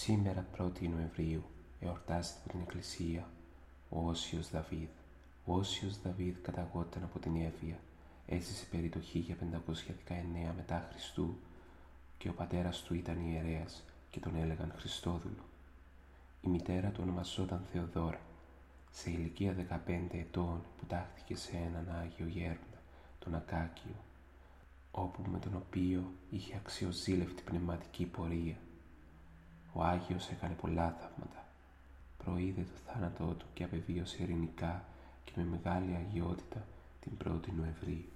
Σήμερα 1η Νοεμβρίου εορτάζεται από την Εκκλησία ο Όσιος Δαβίδ. Ο Όσιος Δαβίδ καταγόταν από την Εύβοια, έζησε περί το 1519 μετά Χριστού και ο πατέρας του ήταν ιερέας και τον έλεγαν Χριστόδουλο. Η μητέρα του ονομαζόταν Θεοδώρα. Σε ηλικία 15 ετών που τάχθηκε σε έναν Άγιο Γέροντα, τον Ακάκιο, όπου με τον οποίο είχε αξιοζήλευτη πνευματική πορεία. Ο Άγιος έκανε πολλά θαύματα. Προείδε το θάνατό του και απεβίωσε ειρηνικά και με μεγάλη αγιότητα την 1η Νοεμβρίου.